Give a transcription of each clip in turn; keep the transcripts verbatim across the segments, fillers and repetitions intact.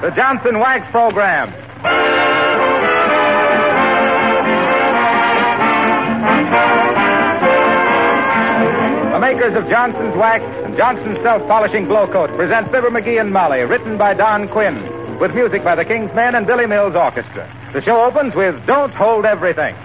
the Johnson Wax Program. The makers of Johnson's Wax and Johnson's Self-Polishing Glow Coat present Fibber McGee and Molly, written by Don Quinn, with music by the King's Men and Billy Mills Orchestra. The show opens with Don't Hold Everything.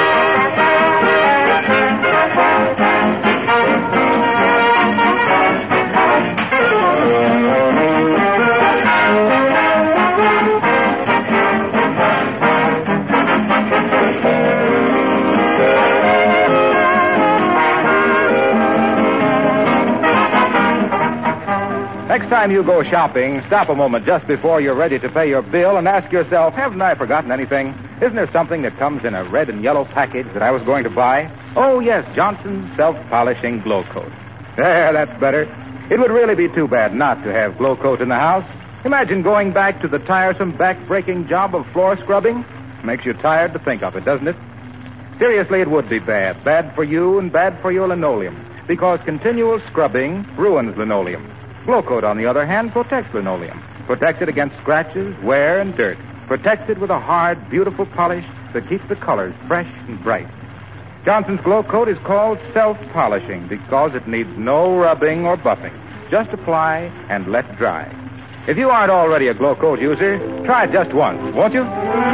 Next time you go shopping, stop a moment just before you're ready to pay your bill and ask yourself, haven't I forgotten anything? Isn't there something that comes in a red and yellow package that I was going to buy? Oh, yes, Johnson's Self-Polishing Glow Coat. There, that's better. It would really be too bad not to have Glow Coat in the house. Imagine going back to the tiresome, back-breaking job of floor scrubbing. Makes you tired to think of it, doesn't it? Seriously, it would be bad. Bad for you and bad for your linoleum, because continual scrubbing ruins linoleum. Glow Coat, on the other hand, protects linoleum. Protects it against scratches, wear, and dirt. Protects it with a hard, beautiful polish that keeps the colors fresh and bright. Johnson's Glow Coat is called self-polishing because it needs no rubbing or buffing. Just apply and let dry. If you aren't already a Glow Coat user, try it just once, won't you?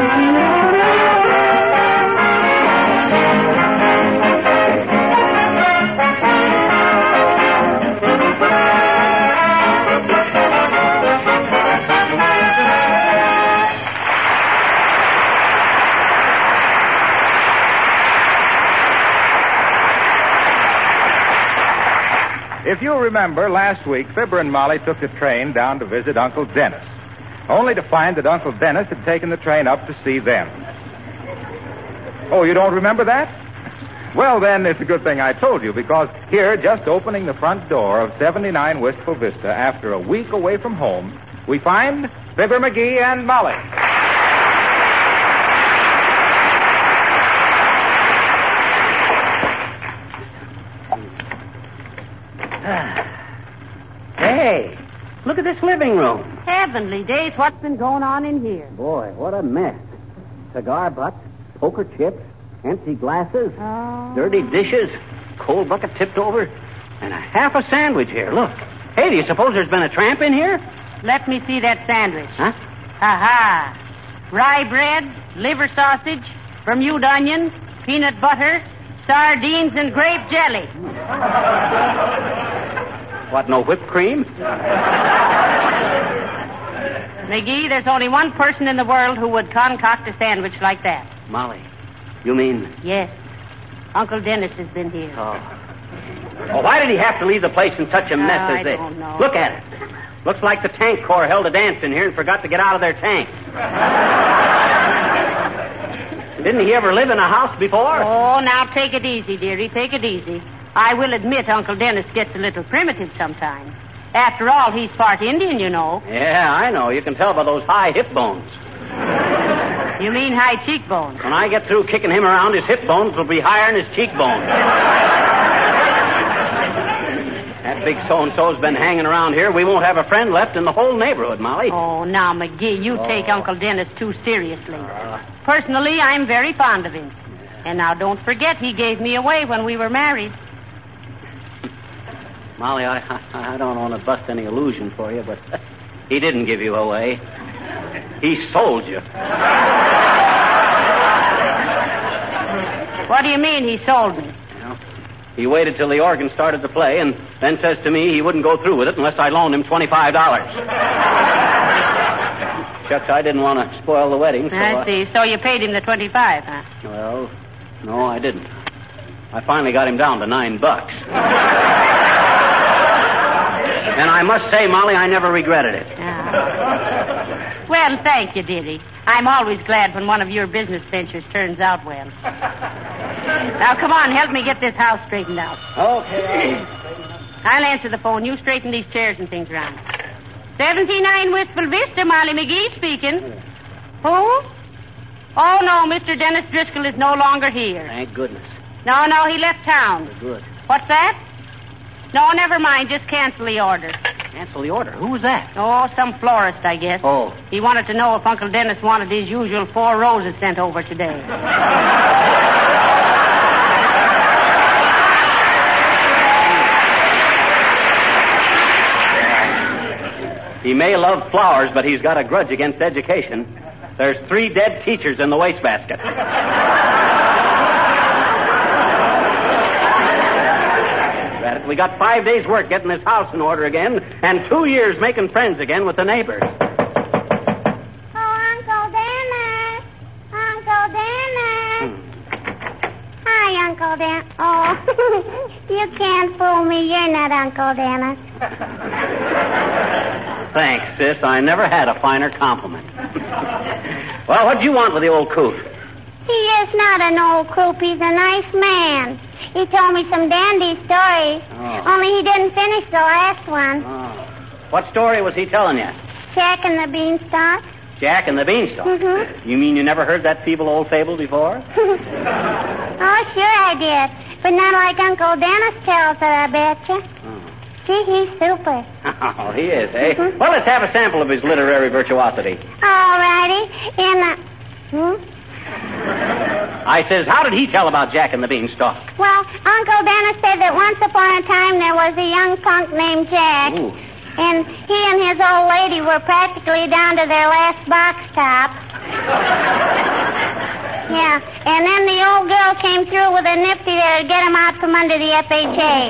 If you remember, last week, Fibber and Molly took the train down to visit Uncle Dennis, only to find that Uncle Dennis had taken the train up to see them. Oh, you don't remember that? Well, then, it's a good thing I told you, because here, just opening the front door of seventy-nine Wistful Vista after a week away from home, we find Fibber McGee and Molly. Hey, look at this living room. Heavenly days, what's been going on in here? Boy, what a mess. Cigar butts, poker chips, empty glasses, Oh. dirty dishes, coal bucket tipped over, and a half a sandwich here. Look. Hey, do you suppose there's been a tramp in here? Let me see that sandwich. Huh? Ha-ha. Rye bread, liver sausage, Bermuda onion, peanut butter, sardines, and grape jelly. What, no whipped cream? McGee, there's only one person in the world who would concoct a sandwich like that. Molly, you mean... Yes. Uncle Dennis has been here. Oh. Oh, why did he have to leave the place in such a mess Oh, as I this? don't know. Look at it. Looks like the tank corps held a dance in here and forgot to get out of their tanks. Didn't he ever live in a house before? Oh, now take it easy, dearie. Take it easy. I will admit Uncle Dennis gets a little primitive sometimes. After all, he's part Indian, you know. Yeah, I know. You can tell by those high hip bones. You mean high cheekbones? When I get through kicking him around, his hip bones will be higher than his cheekbones. That big so-and-so's been hanging around here. We won't have a friend left in the whole neighborhood, Molly. Oh, now, McGee, you Oh. take Uncle Dennis too seriously. Personally, I'm very fond of him. And now, don't forget, he gave me away when we were married. Molly, I, I don't want to bust any illusion for you, but he didn't give you away. He sold you. What do you mean he sold me? Well, he waited till the organ started to play and then says to me he wouldn't go through with it unless I loaned him twenty-five dollars. Shucks, I didn't want to spoil the wedding. So I see. So you paid him the twenty-five, huh? Well, no, I didn't. I finally got him down to nine bucks. And I must say, Molly, I never regretted it. Ah. Well, thank you, dearie. I'm always glad when one of your business ventures turns out well. Now, come on, help me get this house straightened out. Okay. I'll answer the phone. You straighten these chairs and things around. seventy-nine Wistful Vista, Molly McGee speaking. Who? Oh, no, Mister Dennis Driscoll is no longer here. Thank goodness. No, no, he left town. Good. What's that? No, never mind. Just cancel the order. Cancel the order. Who was that? Oh, some florist, I guess. Oh. He wanted to know if Uncle Dennis wanted his usual four roses sent over today. He may love flowers, but he's got a grudge against education. There's three dead teachers in the wastebasket. We got five days' work getting this house in order again, and two years making friends again with the neighbors. Oh, Uncle Dennis. Uncle Dennis. Hmm. Hi, Uncle Dennis. Oh, you can't fool me. You're not Uncle Dennis. Thanks, sis. I never had a finer compliment. Well, what do you want with the old coot? He is not an old coop. He's a nice man. He told me some dandy stories. Oh. Only he didn't finish the last one. Oh. What story was he telling you? Jack and the Beanstalk. Jack and the Beanstalk? Mm-hmm. You mean you never heard that feeble old fable before? Oh, sure I did. But not like Uncle Dennis tells it, I betcha. Oh. Gee, he's super. Oh, he is, eh? Mm-hmm. Well, let's have a sample of his literary virtuosity. All righty. And, uh, hmm? I says, how did he tell about Jack and the Beanstalk? Well, Uncle Dennis said that once upon a time there was a young punk named Jack. Ooh. And he and his old lady were practically down to their last box top. Yeah. And then the old girl came through with a nifty that would get him out from under the F H A.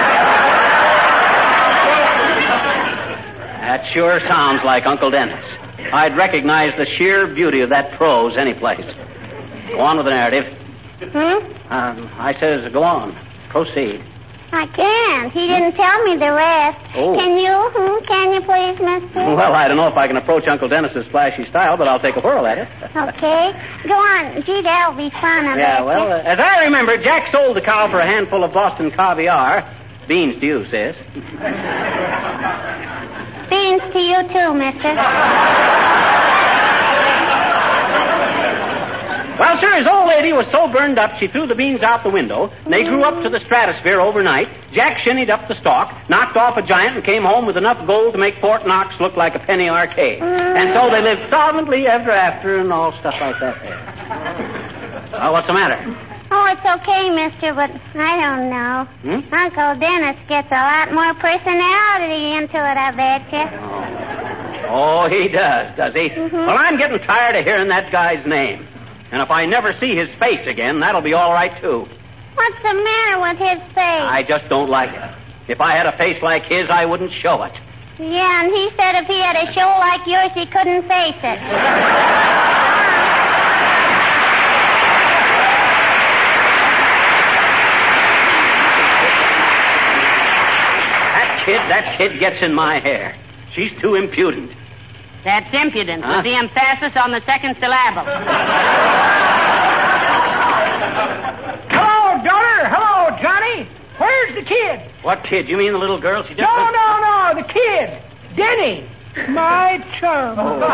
That sure sounds like Uncle Dennis. I'd recognize the sheer beauty of that prose anyplace. Go on with the narrative. Hmm? Um, I says, go on. Proceed. I can't. He didn't tell me the rest. Oh. Can you? Hmm? Can you please, mister? Well, I don't know if I can approach Uncle Dennis's flashy style, but I'll take a whirl at it. Okay. Go on. Gee, that'll be fun, I Yeah, bet well, you. uh, as I remember, Jack sold the cow for a handful of Boston caviar. Beans to you, sis. Beans to you, too, mister. Well, sir, his old lady was so burned up she threw the beans out the window, and they grew up to the stratosphere overnight. Jack shinnied up the stalk, knocked off a giant, and came home with enough gold to make Fort Knox look like a penny arcade. And so they lived solvently ever after and all stuff like that there. Well, what's the matter? Oh, it's okay, mister, but I don't know. Hmm? Uncle Dennis gets a lot more personality into it, I betcha. Oh, he does, does he? Mm-hmm. Well, I'm getting tired of hearing that guy's name. And if I never see his face again, that'll be all right, too. What's the matter with his face? I just don't like it. If I had a face like his, I wouldn't show it. Yeah, and he said if he had a show like yours, he couldn't face it. That kid, that kid gets in my hair. She's too impudent. That's impudent, Huh? with the emphasis on the second syllable. Hello, daughter. Hello, Johnny. Where's the kid? What kid? You mean the little girl? She just... No, no, no, the kid. Denny. My chum. Well,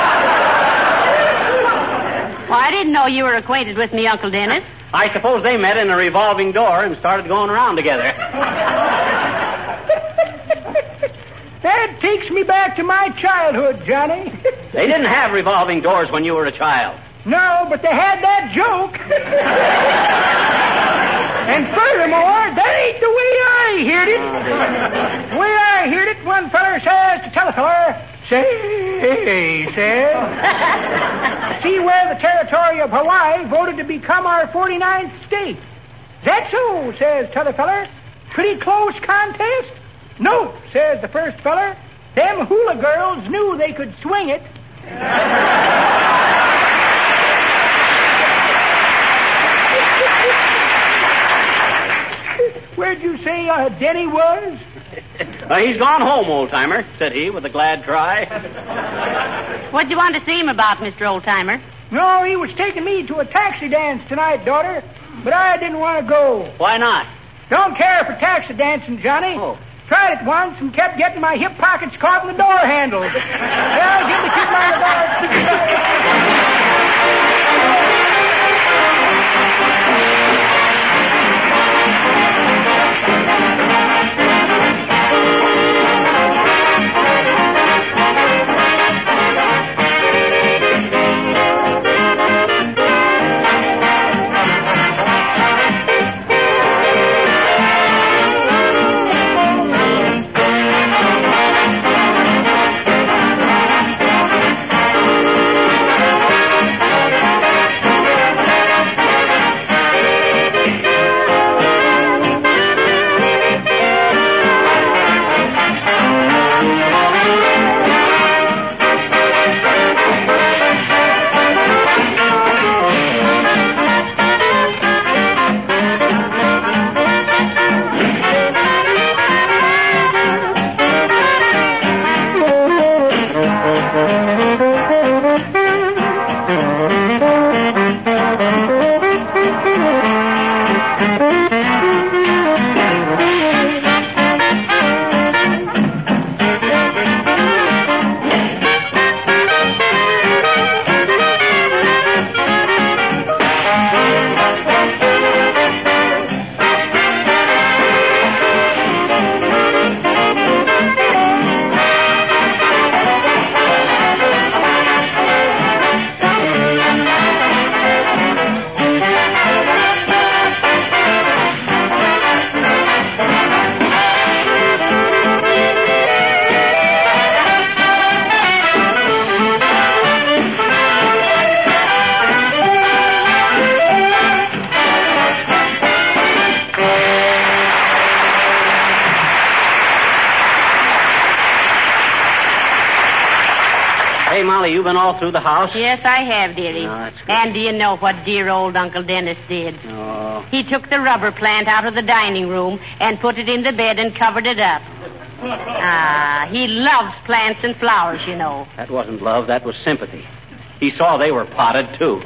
I didn't know you were acquainted with me, Uncle Dennis. I suppose they met in a revolving door and started going around together. That takes me back to my childhood, Johnny. They didn't have revolving doors when you were a child. No, but they had that joke. And furthermore, that ain't the way I heard it. The way I heard it, one feller says to t'other feller, say, says, see where the territory of Hawaii voted to become our forty-ninth state. That's so, says t'other feller. Pretty close contest? No, says the first feller. Them hula girls knew they could swing it. Where'd you say uh, Denny was? Uh, he's gone home, old-timer, said he with a glad cry. What'd you want to see him about, Mister Oldtimer? No, he was taking me to a taxi dance tonight, daughter. But I didn't want to go. Why not? Don't care for taxi dancing, Johnny. Oh. Tried it once and kept getting my hip pockets caught in the door handle. Well, give the kid my regards. Say, Molly, you've been all through the house? Yes, I have, dearie. Oh, that's good. And do you know what dear old Uncle Dennis did? Oh. He took the rubber plant out of the dining room and put it in the bed and covered it up. Ah, he loves plants and flowers, you know. That wasn't love, that was sympathy. He saw they were potted, too.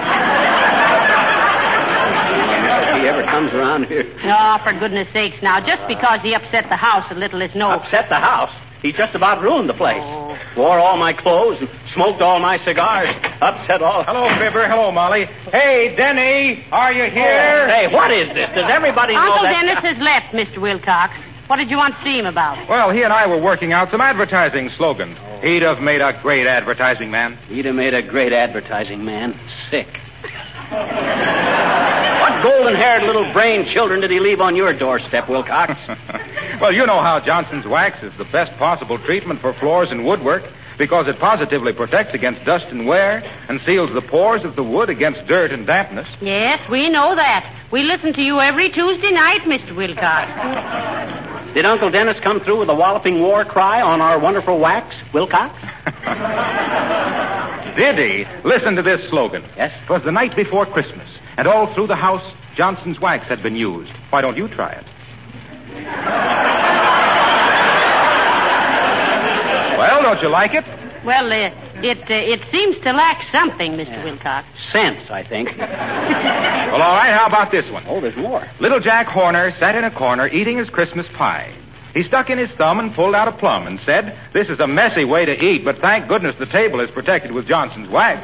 If he ever comes around here. Oh, for goodness sakes, now, just because he upset the house a little is no... Upset the house? He just about ruined the place. Oh. Wore all my clothes and smoked all my cigars. Upset all... Hello, Fibber. Hello, Molly. Hey, Denny, are you here? Hey, what is this? Does everybody know Uncle that... Dennis has left, Mister Wilcox. What did you want to see him about? Well, he and I were working out some advertising slogans. He'd have made a great advertising man. He'd have made a great advertising man. Sick. What golden-haired little brain children did he leave on your doorstep, Wilcox? Well, you know how Johnson's Wax is the best possible treatment for floors and woodwork because it positively protects against dust and wear and seals the pores of the wood against dirt and dampness. Yes, we know that. We listen to you every Tuesday night, Mister Wilcox. Did Uncle Dennis come through with a walloping war cry on our wonderful wax, Wilcox? Did he? Listen to this slogan. Yes? It was the night before Christmas, and all through the house, Johnson's Wax had been used. Why don't you try it? Well, don't you like it? Well, uh, it uh, it seems to lack something, Mister Yeah. Wilcox. Sense, I think. Well, all right, how about this one? Oh, there's more. Little Jack Horner sat in a corner eating his Christmas pie. He stuck in his thumb and pulled out a plum and said, "This is a messy way to eat, but thank goodness the table is protected with Johnson's Wax."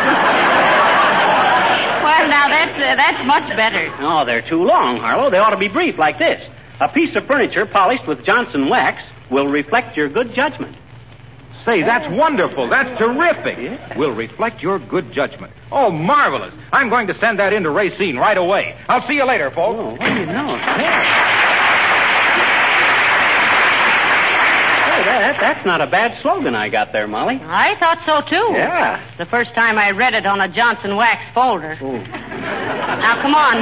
Well, now, that's, uh, that's much better. Oh, they're too long, Harlow. They ought to be brief like this. A piece of furniture polished with Johnson Wax will reflect your good judgment. Say, that's wonderful. That's terrific. Yeah. Will reflect your good judgment. Oh, marvelous. I'm going to send that into Racine right away. I'll see you later, folks. Oh, what do you know? Hey, that, that's not a bad slogan I got there, Molly. I thought so, too. Yeah. The first time I read it on a Johnson Wax folder. Oh. Now, come on.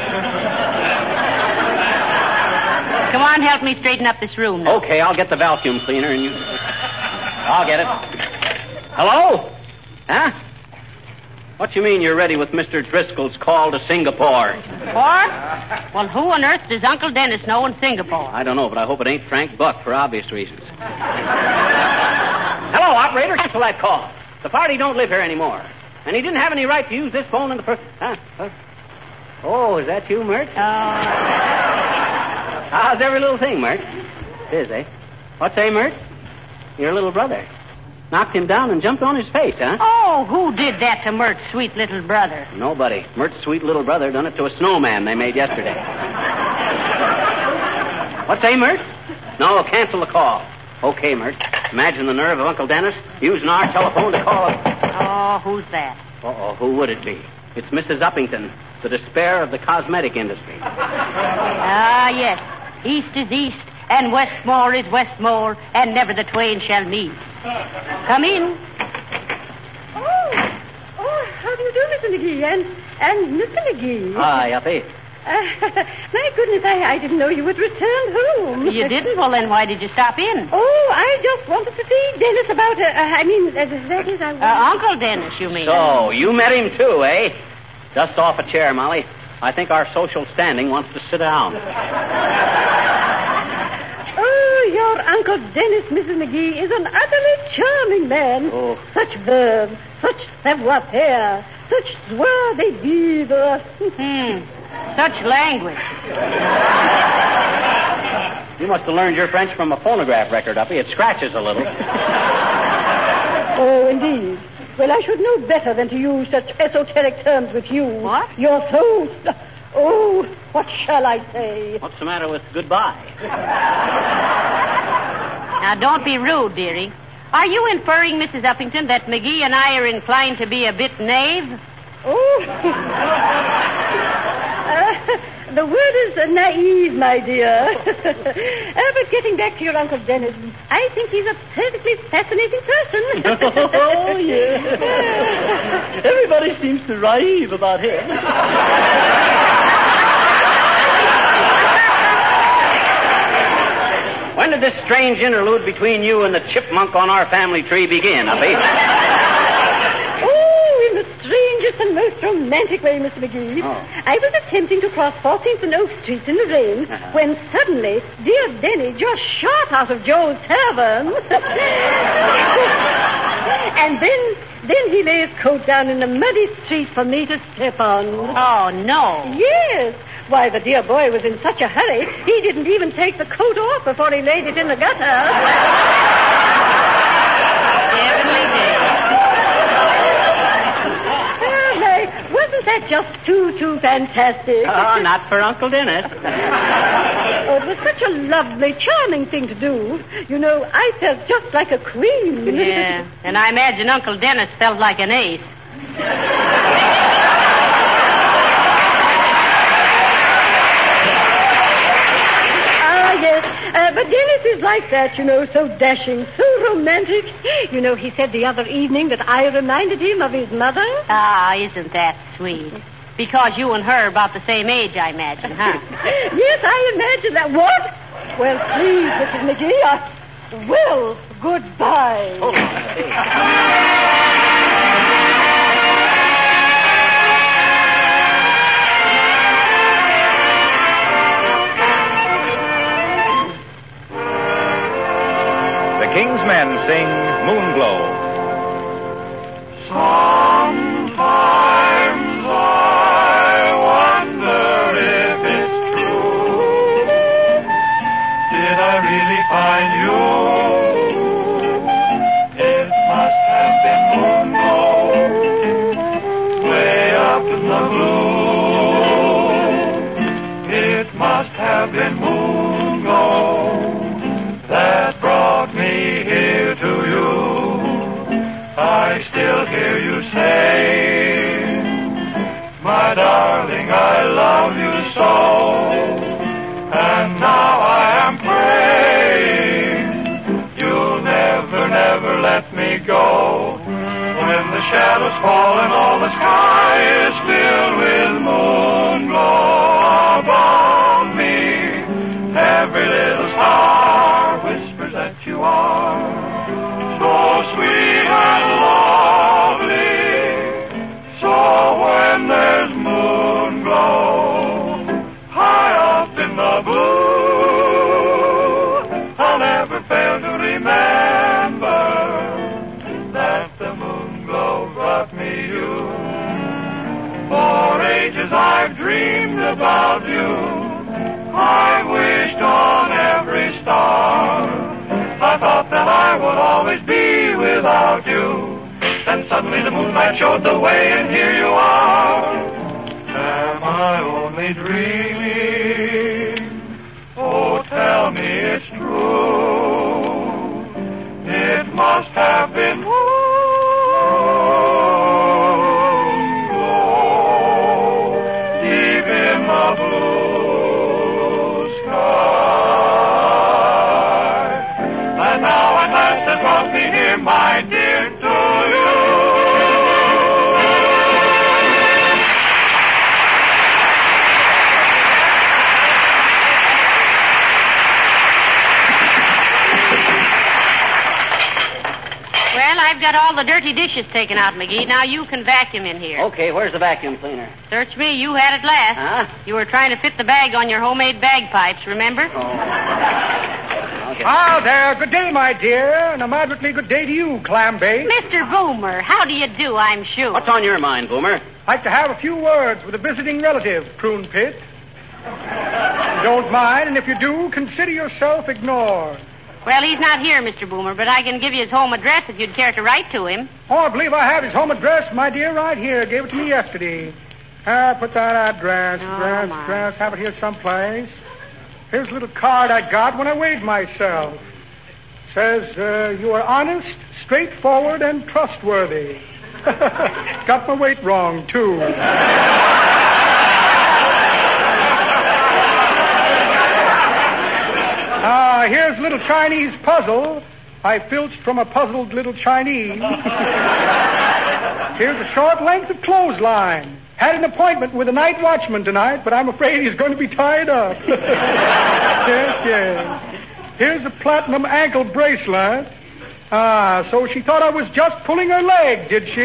Come on, help me straighten up this room now. Okay, I'll get the vacuum cleaner and you... I'll get it. Hello? Huh? What you mean you're ready with Mister Driscoll's call to Singapore? Or? Well, who on earth does Uncle Dennis know in Singapore? I don't know, but I hope it ain't Frank Buck for obvious reasons. Hello, operator. Cancel that call. The party don't live here anymore. And he didn't have any right to use this phone in the first... Huh? Huh? Oh, is that you, Mert? Oh. How's every little thing, Mert? It is, eh? What's say, Mert? Your little brother. Knocked him down and jumped on his face, huh? Oh, who did that to Mert's sweet little brother? Nobody. Mert's sweet little brother done it to a snowman they made yesterday. What say, Mert? No, cancel the call. Okay, Mert. Imagine the nerve of Uncle Dennis using our telephone to call up. Oh, who's that? Uh-oh, who would it be? It's Missus Uppington, the despair of the cosmetic industry. Ah, yes. East is east, and Westmore is Westmore, and never the twain shall meet. Come in. Oh, oh, how do you do, Mister McGee, and, and Mister McGee? Hi, Uppy. Uh, my goodness, I, I didn't know you had returned home. You didn't? Well, then why did you stop in? Oh, I just wanted to see Dennis about, uh, uh, I mean, uh, that is, I... Uh, Uncle Dennis, you mean? So, you met him too, eh? Dust off a chair, Molly. I think our social standing wants to sit down. Oh, your Uncle Dennis, Missus McGee, is an utterly charming man. Oh. Such verve, such savoir-faire, such joie de vivre. Hmm. Such language. You must have learned your French from a phonograph record, Uppy. It scratches a little. Oh, indeed. Well, I should know better than to use such esoteric terms with you. What? You're so... St- oh, what shall I say? What's the matter with goodbye? Now, don't be rude, dearie. Are you inferring, Missus Uppington, that McGee and I are inclined to be a bit knave? Oh. uh, the word is uh, naive, my dear. uh, but getting back to your Uncle Dennis, I think he's a perfectly fascinating person. Oh, yeah. Everybody seems to rave about him. When did did this strange interlude between you and the chipmunk on our family tree begin, Uppy? Oh, in the strangest and most romantic way, Mister McGee. Oh. I was attempting to cross fourteenth and Oak Streets in the rain Uh-huh. when suddenly dear Denny just shot out of Joe's tavern. And then, then he lay his coat down in the muddy street for me to step on. Oh, no. Yes. Why, the dear boy was in such a hurry, he didn't even take the coat off before he laid it in the gutter. Heavenly day. Well, now, wasn't that just too, too fantastic? Oh, not for Uncle Dennis. Oh, it was such a lovely, charming thing to do. You know, I felt just like a queen. Yeah, and I imagine Uncle Dennis felt like an ace. Ah, yes. Uh, but Dennis is like that, you know, so dashing, so romantic. You know, he said the other evening that I reminded him of his mother. Ah, isn't that sweet? Because you and her are about the same age, I imagine, huh? Yes, I imagine that. What? Well, please, Missus McGee, I... Well, goodbye. Hold on, Uppy. The King's Men sing Moonglow. Sometimes I wonder if it's true. Did I really find you? It must have been moonglow, way up in the blue. It must have been moonglow that brought me here to you. I still hear you say, my darling, I love you so. And now I am praying you'll never, never let me go. When the shadows fall and all the sky is filled with moonglow above me, every little star whispers that you are so sweet and lovely. So when there's moonglow high up in the blue, I'll never fail to remember that the moonglow brought me you. For ages I've dreamed about you. I've wished on every star. I thought that I would always be without you. Then suddenly the moonlight showed the way, and here you are. Am I only dreaming? Oh, tell me it's true. It must have been moonglow deep in the blue sky. And now at last has brought me here, my dear, to you. Well, I've got all the dirty dishes taken out, McGee. Now you can vacuum in here. Okay, where's the vacuum cleaner? Search me, you had it last. Huh? You were trying to fit the bag on your homemade bagpipes, remember? Oh. Okay. Ah, there. Good day, my dear. And a moderately good day to you, Clambake. Mister Boomer, how do you do, I'm sure? What's on your mind, Boomer? Like to have a few words with a visiting relative, Prune Pit. You don't mind, and if you do, consider yourself ignored. Well, he's not here, Mister Boomer, but I can give you his home address if you'd care to write to him. Oh, I believe I have his home address, my dear, right here. Gave it to me yesterday. Ah, put that address, Oh, address, my. address. Have it here someplace. Here's a little card I got when I weighed myself. Says, uh, you are honest, straightforward, and trustworthy. Got my weight wrong, too. Ah, here's a little Chinese puzzle I filched from a puzzled little Chinese. Here's a short length of clothesline. Had an appointment with a night watchman tonight, but I'm afraid he's going to be tied up. Yes, yes. Here's a platinum ankle bracelet. Ah, so she thought I was just pulling her leg, did she?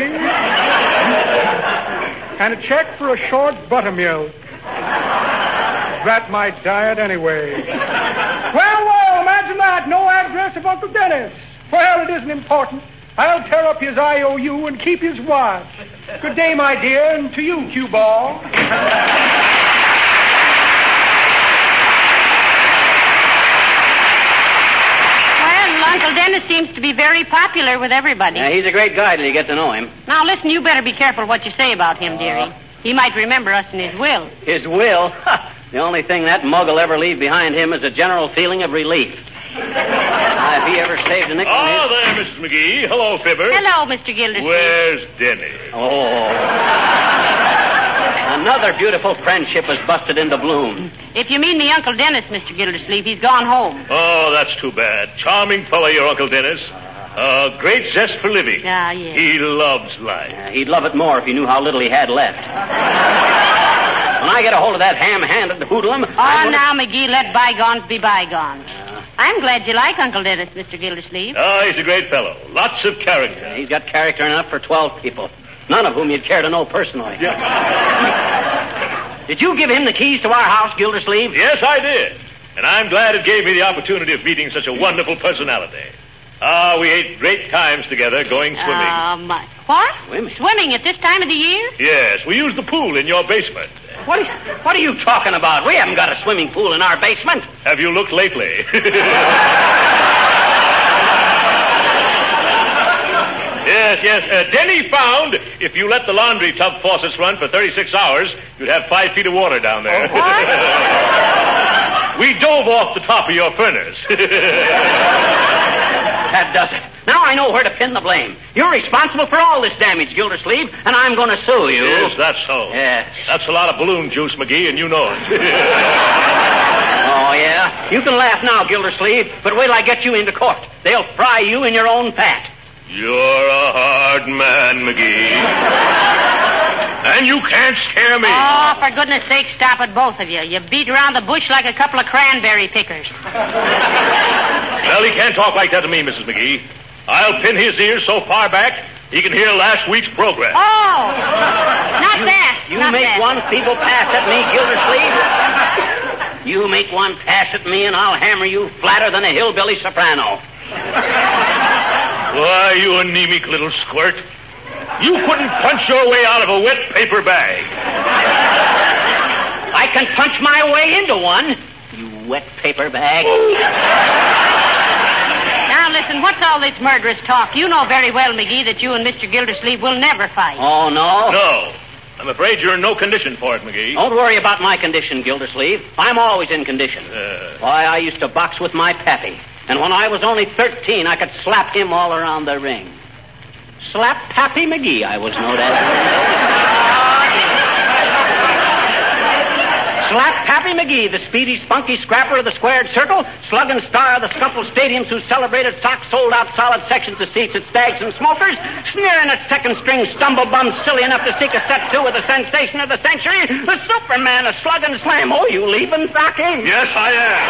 And a check for a short buttermilk. That might diet anyway. Well, well, imagine that. No address of Uncle Dennis. Well, it isn't important. I'll tear up his I O U and keep his watch. Good day, my dear, and to you, cue ball. Uncle Dennis seems to be very popular with everybody. Yeah, he's a great guy till you get to know him. Now, listen, you better be careful what you say about him, dearie. He might remember us in his will. His will? The only thing that mug will ever leave behind him is a general feeling of relief. Now, if he ever saved a nickel... Oh, his... there, Missus McGee. Hello, Fibber. Hello, Mister Gildersleeve. Where's Denny? Oh. Another beautiful friendship has busted into bloom. If you mean me Uncle Dennis, Mister Gildersleeve, he's gone home. Oh, that's too bad. Charming fellow, your Uncle Dennis. Uh, great zest for living. Ah, yes. He loves life. Uh, he'd love it more if he knew how little he had left. When I get a hold of that ham-handed hoodlum... Oh, gonna... now, McGee, let bygones be bygones. Uh, I'm glad you like Uncle Dennis, Mister Gildersleeve. Oh, he's a great fellow. Lots of character. Uh, he's got character enough for twelve people, none of whom you'd care to know personally. Yeah. Did you give him the keys to our house, Gildersleeve? Yes, I did. And I'm glad it gave me the opportunity of meeting such a wonderful personality. Ah, we ate great times together going swimming. Oh, my. What? Swimming? Swimming at this time of the year? Yes, we used the pool in your basement. What are, you, what are you talking about? We haven't got a swimming pool in our basement. Have you looked lately? Yes, yes. Uh, Denny found if you let the laundry tub faucets run for thirty-six hours, you'd have five feet of water down there. Oh, what? We dove off the top of your furnace. That does it. Now I know where to pin the blame. You're responsible for all this damage, Gildersleeve, and I'm going to sue you. Yes, that's so. Yes. That's a lot of balloon juice, McGee, and you know it. Oh, yeah? You can laugh now, Gildersleeve, but wait till I get you into court. They'll fry you in your own fat. You're a hard man, McGee. And you can't scare me. Oh, for goodness sake, stop it, both of you. You beat around the bush like a couple of cranberry pickers. Well, he can't talk like that to me, Missus McGee. I'll pin his ears so far back he can hear last week's program. Oh, not you, that. You not make that. one feeble pass at me, Gildersleeve. You make one pass at me, and I'll hammer you flatter than a hillbilly soprano. Why, you anemic little squirt. You couldn't punch your way out of a wet paper bag. I can punch my way into one, you wet paper bag. Now, listen, what's all this murderous talk? You know very well, McGee, that you and Mister Gildersleeve will never fight. Oh, no? No. I'm afraid you're in no condition for it, McGee. Don't worry about my condition, Gildersleeve. I'm always in condition. Uh... Why, I used to box with my pappy. And when I was only thirteen, I could slap him all around the ring. Slap Pappy McGee, I was known as. Slap Pappy McGee, the speedy, spunky scrapper of the squared circle, slugging star of the scuffle stadiums who celebrated socks sold out solid sections of seats at Stags and Smokers, sneering at second string stumble bums silly enough to seek a set two with the sensation of the century, the Superman of slug and slam. Oh, you leaving, Rocky? Yes, I am.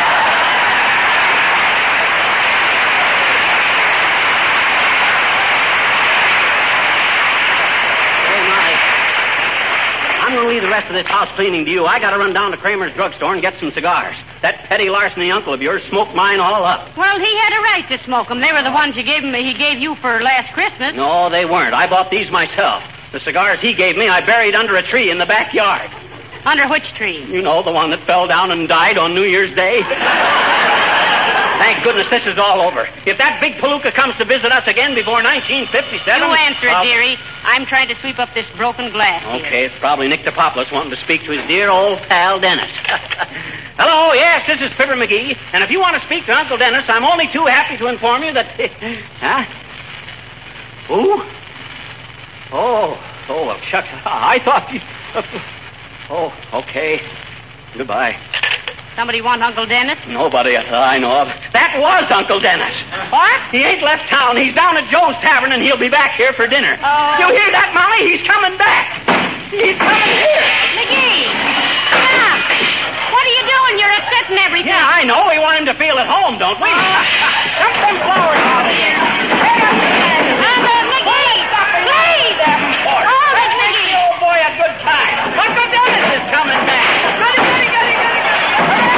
I'm going to leave the rest of this house cleaning to you. I got to run down to Kramer's drugstore and get some cigars. That petty larceny uncle of yours smoked mine all up. Well, he had a right to smoke them. They were the ones you gave him, he gave you for last Christmas. No, they weren't. I bought these myself. The cigars he gave me, I buried under a tree in the backyard. Under which tree? You know, the one that fell down and died on New Year's Day. Thank goodness this is all over. If that big palooka comes to visit us again before nineteen fifty-seven... You answer it, I'll... dearie. I'm trying to sweep up this broken glass here. Okay, it's probably Nick Topopoulos wanting to speak to his dear old pal Dennis. Hello, yes, this is Fibber McGee. And if you want to speak to Uncle Dennis, I'm only too happy to inform you that... huh? Who? Oh, oh, well, shucks. I thought you... Oh, okay. Goodbye. Somebody want Uncle Dennis? Nobody I know of. That was Uncle Dennis. What? He ain't left town. He's down at Joe's Tavern, and he'll be back here for dinner. Oh. You hear that, Molly? He's coming back. He's coming here. McGee! Stop! What are you doing? You're upset it and everything. Yeah, I know. We want him to feel at home, don't we? Dump them flowers out of here. And, uh, McGee, please. Oh, Miss McGee. The old boy a good time. Uncle Dennis is coming back. Goody, goody, goody, goody, goody.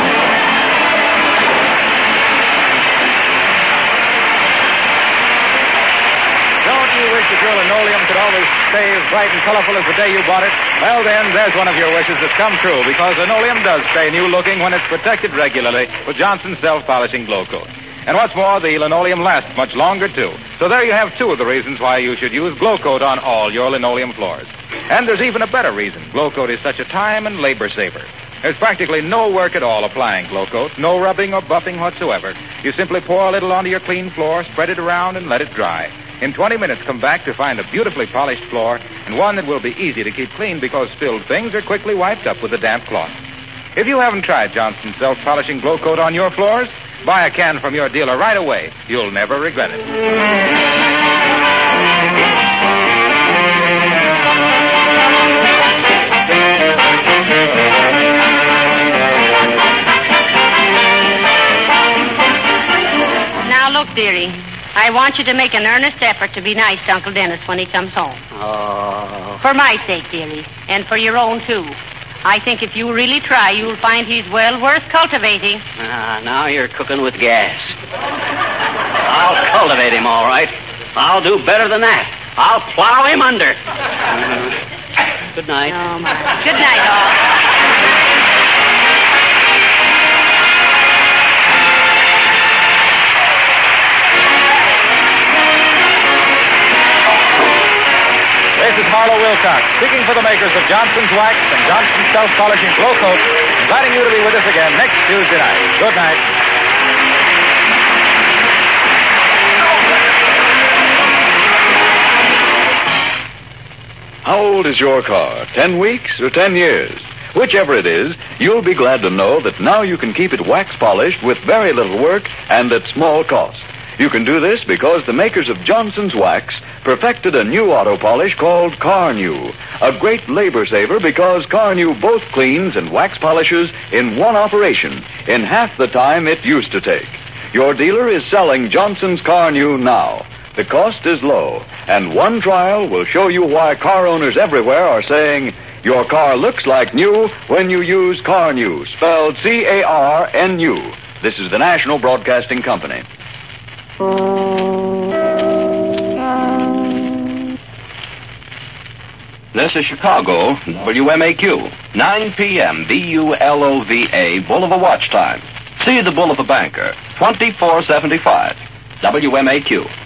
Don't you wish that your linoleum could always stay as bright and colorful as the day you bought it? Well, then, there's one of your wishes that's come true, because linoleum does stay new-looking when it's protected regularly with Johnson's self-polishing Glow Coat. And what's more, the linoleum lasts much longer, too. So there you have two of the reasons why you should use Glow Coat on all your linoleum floors. And there's even a better reason. Glow Coat is such a time and labor saver. There's practically no work at all applying Glow Coat, no rubbing or buffing whatsoever. You simply pour a little onto your clean floor, spread it around, and let it dry. In twenty minutes, come back to find a beautifully polished floor and one that will be easy to keep clean because spilled things are quickly wiped up with a damp cloth. If you haven't tried Johnson's self-polishing Glow Coat on your floors, buy a can from your dealer right away. You'll never regret it. Now, look, dearie. I want you to make an earnest effort to be nice to Uncle Dennis when he comes home. Oh. For my sake, dearie, and for your own, too. I think if you really try, you'll find he's well worth cultivating. Ah, now you're cooking with gas. I'll cultivate him, all right. I'll do better than that. I'll plow him under. Mm. Good night. Oh, my. Good night, all. This is Harlow Wilcox, speaking for the makers of Johnson's Wax and Johnson's Self-Polishing Glow Coat, inviting you to be with us again next Tuesday night. Good night. How old is your car? Ten weeks or ten years? Whichever it is, you'll be glad to know that now you can keep it wax polished with very little work and at small cost. You can do this because the makers of Johnson's Wax perfected a new auto polish called Carnu, a great labor saver because Carnu both cleans and wax polishes in one operation in half the time it used to take. Your dealer is selling Johnson's Carnu now. The cost is low, and one trial will show you why car owners everywhere are saying your car looks like new when you use Carnu, spelled C A R N U. This is the National Broadcasting Company. This is Chicago, W M A Q, nine p.m., B U L O V A, Bull of the Watch Time. See the Bull of the Banker, twenty-four seventy-five, W M A Q.